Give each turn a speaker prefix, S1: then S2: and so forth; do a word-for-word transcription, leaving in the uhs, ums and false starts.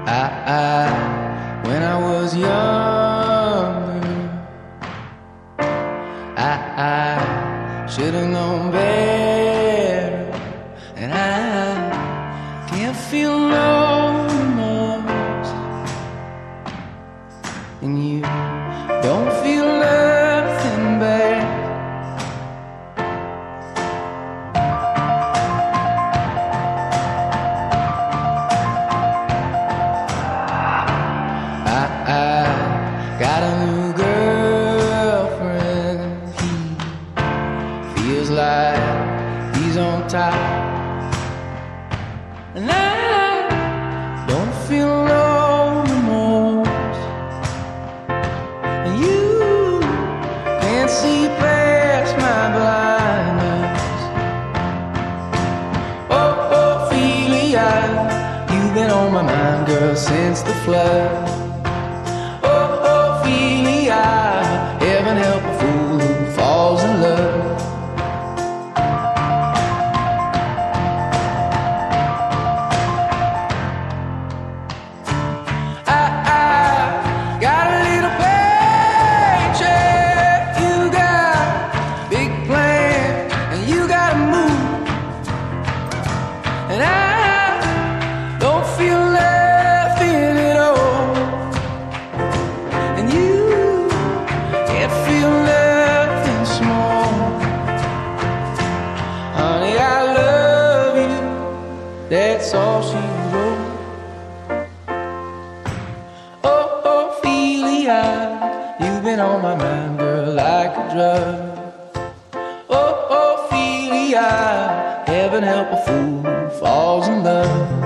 S1: I, I, when I was younger, I, I should've known better, and I can't feel no remorse, and you don't feel nothing bad. I got a new girlfriend. He feels like he's on top, and I don't feel no remorse. And you can't see past my blindness. Oh, Ophelia, you've been on my mind, girl, since the flood. Heaven help a fool who falls in love. I, I got a little paycheck, you got big plans, and you gotta move, and I don't feel nothing at all, and you feel nothing small. Honey, I love you, that's all she wrote. Oh, Ophelia, you've been on my mind, girl, like a drug. Oh, Ophelia, heaven help a fool who falls in love.